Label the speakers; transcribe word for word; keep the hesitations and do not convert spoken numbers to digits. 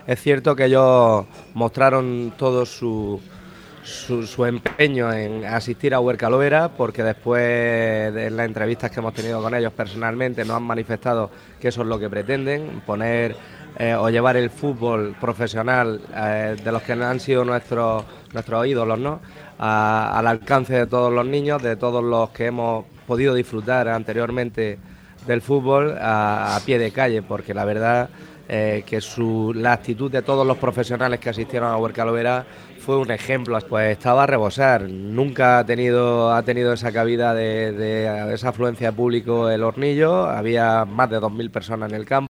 Speaker 1: es cierto que ellos mostraron todo su, su, su empeño en asistir a Huerca porque después de las entrevistas que hemos tenido con ellos personalmente nos han manifestado que eso es lo que pretenden, poner eh, o llevar el fútbol profesional eh, de los que han sido nuestros, nuestros ídolos, ¿no? A, al alcance de todos los niños, de todos los que hemos podido disfrutar anteriormente del fútbol a, a pie de calle, porque la verdad eh, que su, la actitud de todos los profesionales que asistieron a Huerca Lovera fue un ejemplo. Pues estaba a rebosar, nunca ha tenido, ha tenido esa cabida de, de esa afluencia de público el Hornillo, había más de dos mil personas en el campo.